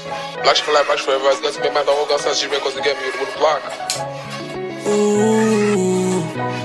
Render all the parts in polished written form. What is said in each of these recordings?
Black for life, black forever. It's going to be my dog outside she because they get me with the block. Ooh.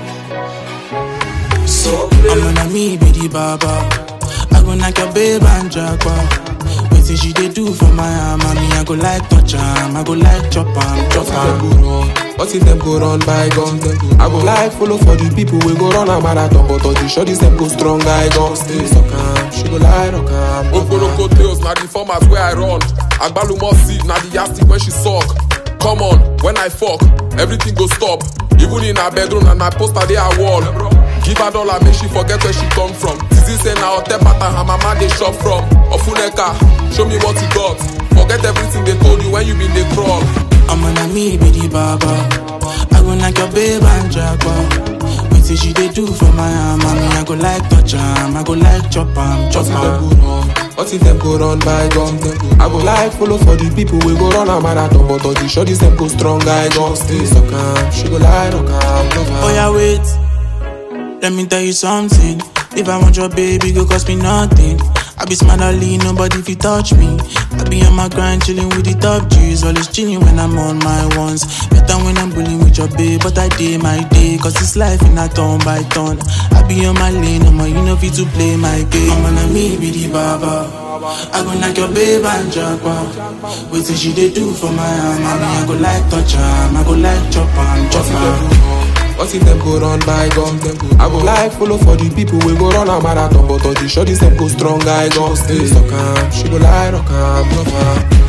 So I'm gonna me be the baba. I go knock your babe and jackpot. Wetin she dey do for my arm? Me I go like touch am, I go like chop am, chop am. What if them go run by guns? I go like follow for the people we go run a marathon, but all the shorties them go strong. I go stay so calm. She go lie rock am. Oporoko tails, na the format where I run. Agbalumo seed, na the yastic when she suck. Come on, when I fuck, everything go stop. Even in her bedroom and my poster they are wall. Give her dollar, make she forget where she come from. Tizi say na hotel pattern her mama they shop from. Ofuneka, show me what you got. Forget everything they told you when you been they crawl. I'm gonna me be the baba. I go knock your babe and jackpot. Wetin she dey do for my arm? Me I go like touch am, I go like chop am, chop am. What if them go run by guns? I go like follow for the people we go run a marathon, but all the shorties them go strong. I go stay so calm. She go lie rock am. Oh yeah, wait. Let me tell you something. If I want your baby, go cost me nothing. I be smart, nobody if you touch me. I be on my grind, chilling with the top G's. Always chilling when I'm on my ones. Better when I'm bullying with your babe, but I day my day. Cause it's life in a turn by turn. I be on my lane, no more, you know fit to play my game. I'm gonna me be the baba. I go knock your babe and jackpot. Wetin she dey do for my arm? I go like touch am, I go like chop am, chop am. What if them go run by guns? I go like follow for the people we go run a marathon, but all the shorties them go strong. I go stay so calm. She go lie rock am, love her.